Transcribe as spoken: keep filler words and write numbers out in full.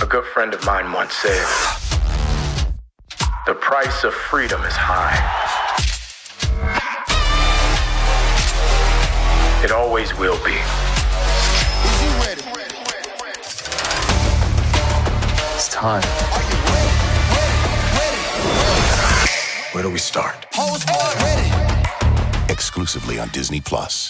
good friend of mine once said, "The price of freedom is high. It always will be." It's time. Where do we start? Exclusively on Disney Plus.